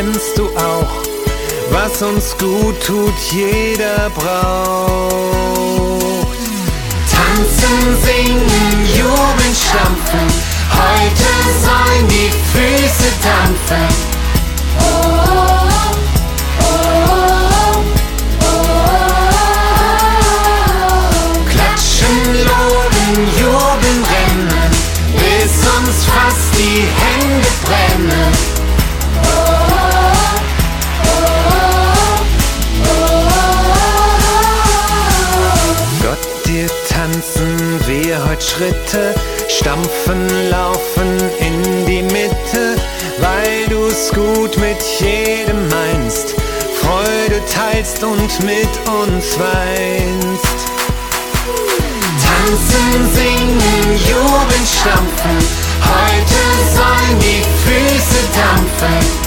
kennst du auch, was uns gut tut, jeder braucht. Tanzen, singen, jubeln, stampfen, heute sollen die Füße dampfen. Oh, oh, oh, oh, oh, oh. Klatschen, loben, jubeln, rennen, bis uns fast die Hände brennen. Oh, oh, oh, oh. Gott, dir tanzen wir heut Schritte, stampfen, laufen in die Mitte, weil du's gut mit jedem meinst, Freude teilst und mit uns weinst. Tanzen, singen, jubeln, stampfen, heute sollen die Füße dampfen.